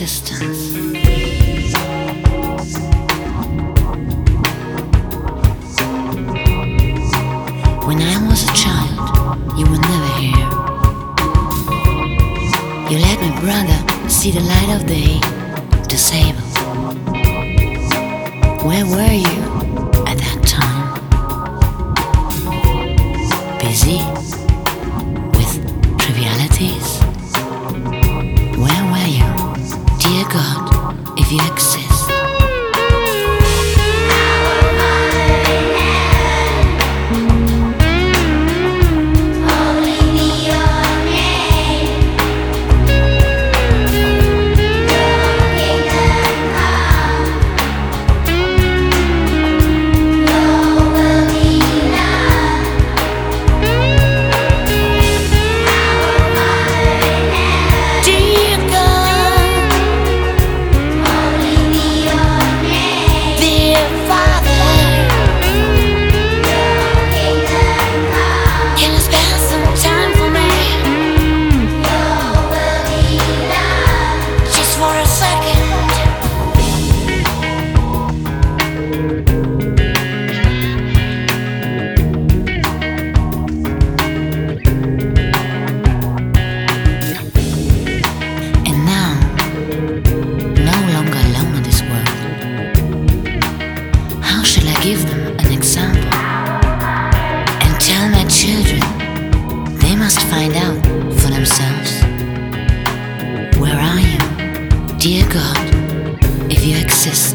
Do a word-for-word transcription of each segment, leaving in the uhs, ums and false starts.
existence. When I was a child, you were never here. You let my brother see the light of day, disabled. Where were you at that time? Busy with trivialities? Where were you, dear God, if you exist? Give them an example and tell my children they must find out for themselves. Where are you, dear God, if you exist?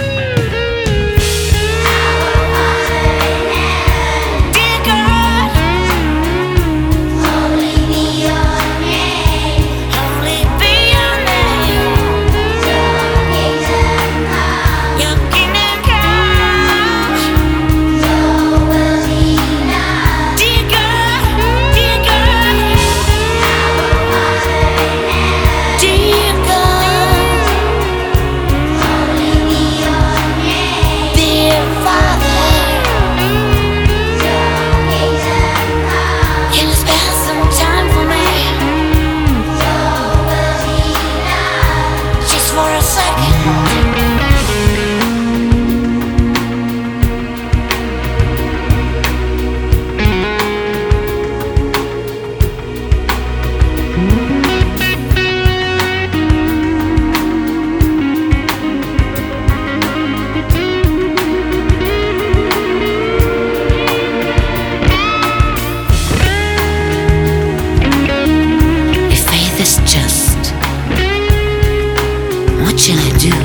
What shall I do?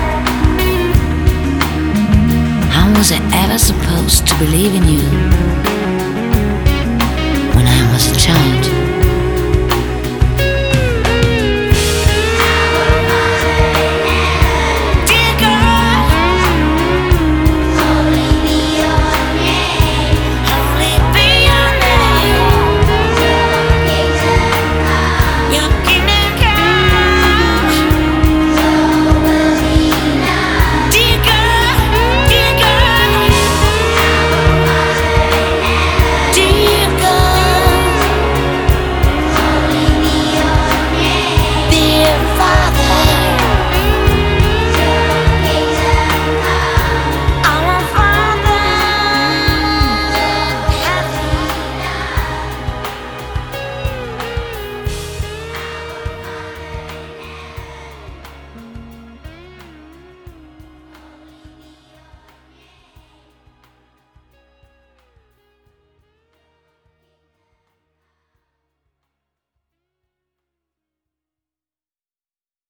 How was I ever supposed to believe in you?